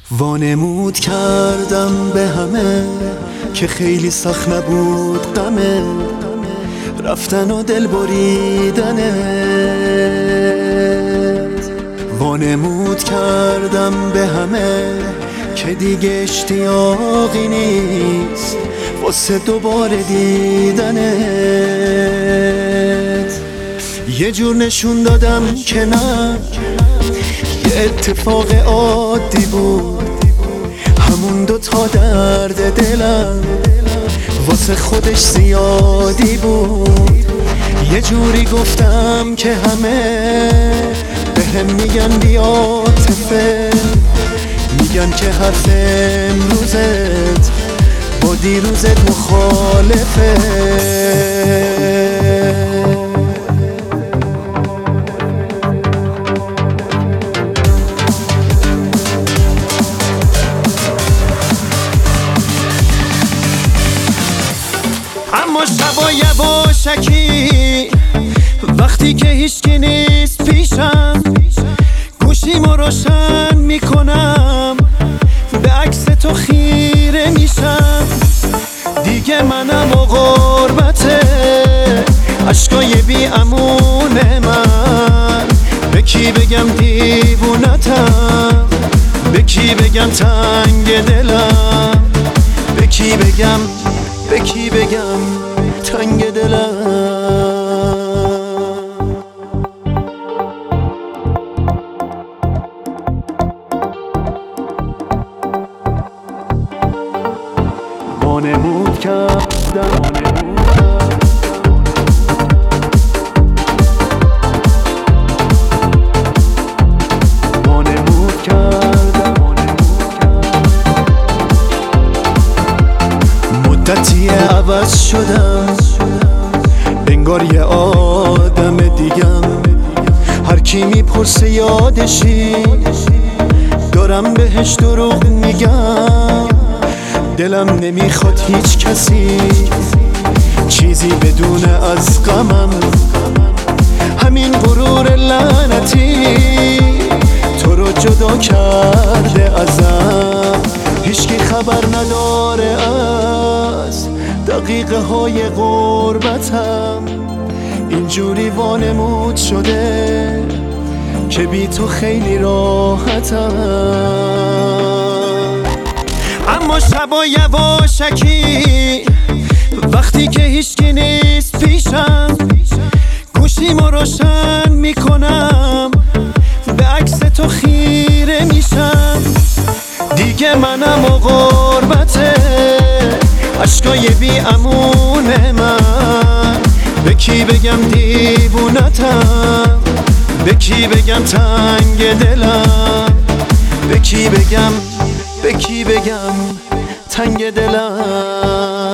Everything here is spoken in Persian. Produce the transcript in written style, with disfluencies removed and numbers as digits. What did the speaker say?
وانمود کردم به همه که خیلی سخت نبود غمه رفتن و دل بریدنت. وانمود کردم به همه که دیگه اشتیاقی نیست واسه دوباره دیدنت. یه جور نشون دادم که نه، یه اتفاق عادی بود، همون دوتا درد دلم واسه خودش زیادی بود. یه جوری گفتم که همه بهم میگن بی‌عاطفه، میگن که حرف امروزت با دیروزت مخالفه. اما شبا یواشکی وقتی که هیچکی نیست پیشم، گوشیمو روشن میکنم به عکس تو خیره میشم. دیگه منم و غربته، عشقای بی امون من. به کی بگم دیوونتم، به کی بگم تنگ دلم، به کی بگم تنگ دلم. وانمود کردم مدتی عوض شدم، انگار یه آدم دیگم. هر کی میپرسه یادشی، دارم بهش دروغ میگم. دلم نمیخواد هیچ کسی چیزی بدونه از غمم. همین غرور لعنتی تو رو جدا کرده ازم. هیچکی خبر نداره از دقیقه های غربتم. اینجوری وانمود شده که بی تو خیلی راحتم. اما شبا یواشکی وقتی که هیچکی نیست پیشم، گوشیمو روشن میکنم به عکس تو خیره میشم. دیگه منم و غربته، عشقای بی امون من. به کی بگم دیوونتم، به کی بگم تنگ دلم، به کی بگم تنگ دلم.